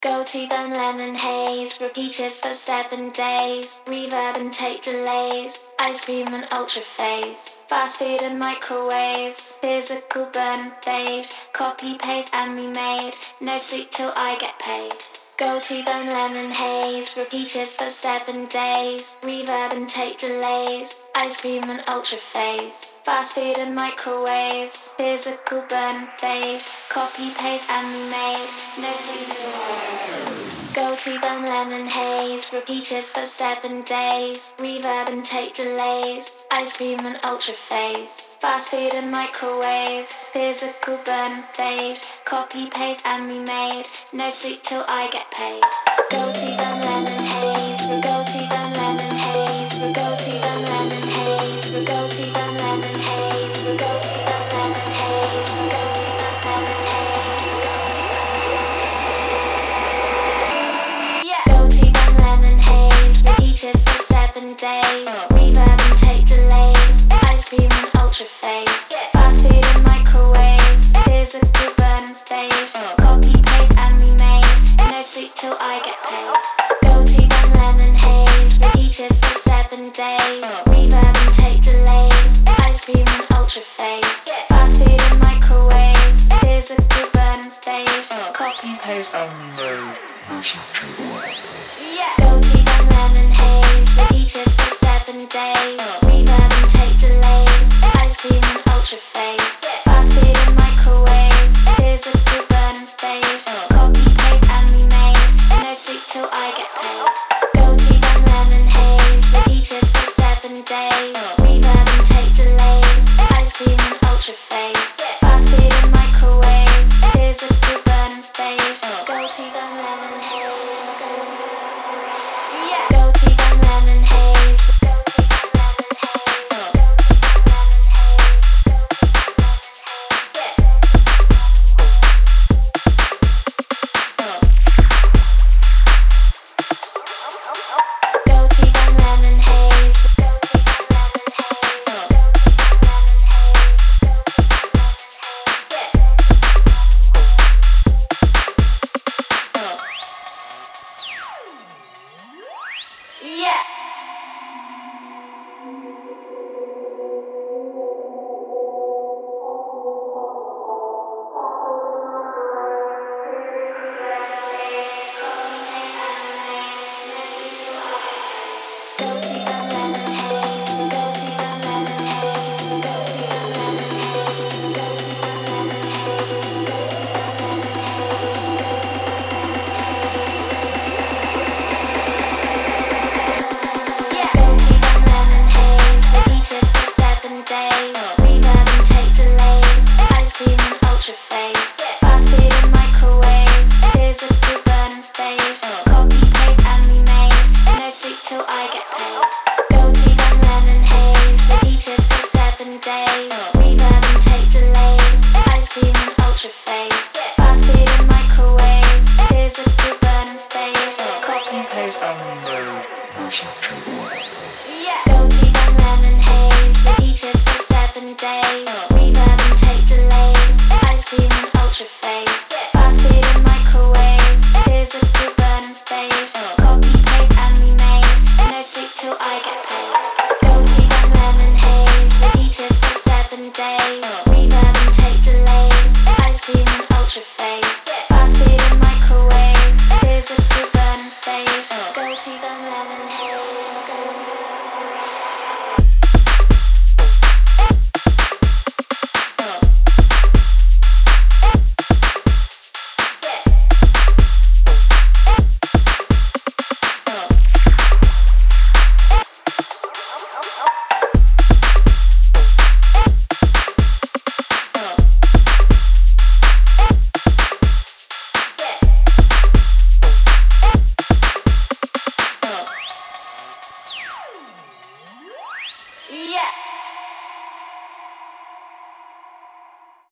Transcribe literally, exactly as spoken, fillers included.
Go to the lemon haze, repeat it for seven days. Reverb and take delays, ice cream and ultra phase. Fast food and microwaves, physical burn and fade. Copy, paste and remade, no sleep till I get paid. Go to the lemon haze, repeat it for seven days. Reverb and take delays, ice cream and ultra phase. Fast food and microwaves, physical burn and fade. Copy, paste and remade, no sleep till I get paid. Go to the lemon haze, repeat it for seven days. Reverb and take delays, ice cream and ultra phase. Fast food and microwaves, physical burn and fade. Copy, paste and remade, no sleep till I get paid. Go to the lemon haze, we go to the lemon haze, we go to the lemon haze, we go to the lemon haze, we go to the lemon haze, we go to the lemon haze, we go to the yeah. Go to the lemon haze, repeat it for seven days. Reverb and take delays, ice cream and ultra phase. Fast food and microwaves, physical burn and fade. Copy, paste and remade, no sleep till I get paid. Go to the lemon haze, repeat it for seven days. Reverb and take delays, ice cream and ultra phase. Fast food and microwaves, physical burn and fade. Copy, paste and remade. Yeah. Go to the lemon haze, repeat it for seven days. Reverb and take delays, ice cream and ultra phase. Fast food and microwaves, physical burn and fade. Copy, paste and remade, no sleep till I get paid. Go to the lemon haze, repeat it for seven days. Reverb and take delays, ice cream and ultra phase. Fast food and microwaves, physical burn and fade. Go to the lemon haze.